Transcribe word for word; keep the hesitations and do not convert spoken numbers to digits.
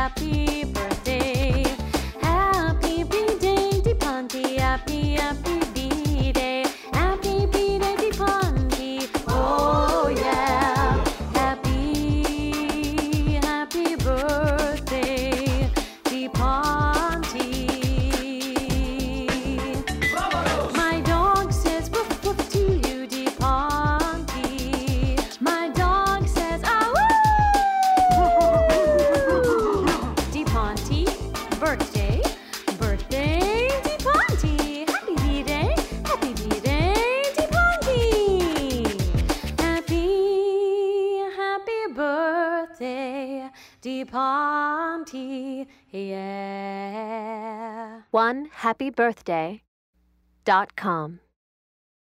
happy birthday. Happy B-Day, Di Ponte, happy, happy B-Day. Happy B-Day, Di Ponte, oh yeah. Happy, happy birthday, Di Ponte. My dog says woof woof to you, Di Ponte. My dog says ah woo. Di Ponte, birthday, birthday, Di Ponte. Happy B-Day, happy B-Day, Di Ponte. Happy, happy birthday, Di Ponte, yeah. one happy birthday dot com